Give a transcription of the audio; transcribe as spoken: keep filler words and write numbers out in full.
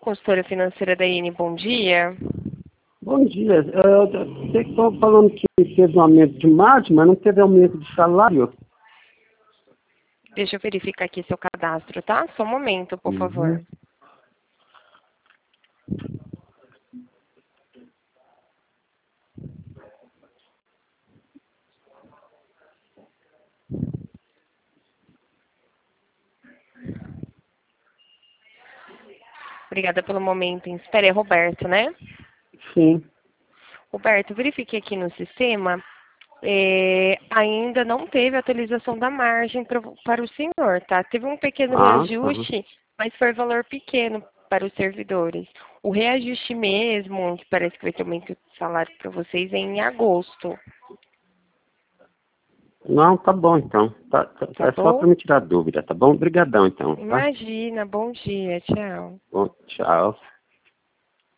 consultora financeira da I N, bom dia. Bom dia. Uh, Vocês estão falando que teve um aumento de margem, mas não teve aumento de salário? Deixa eu verificar aqui seu cadastro, tá? Só um momento, por Uhum. favor. Obrigada pelo momento em espera. É Roberto, né? Sim. Roberto, verifiquei aqui no sistema. É, ainda não teve atualização da margem pra, para o senhor, tá? Teve um pequeno Ah, tá. reajuste, mas foi valor pequeno para os servidores. O reajuste mesmo, que parece que vai ter aumento de salário para vocês, é em agosto, Não, tá bom então. Tá, tá- tá é só bom? para me tirar dúvida, tá bom? Obrigadão então, tá? Imagina, bom dia, tchau. Bom, tchau.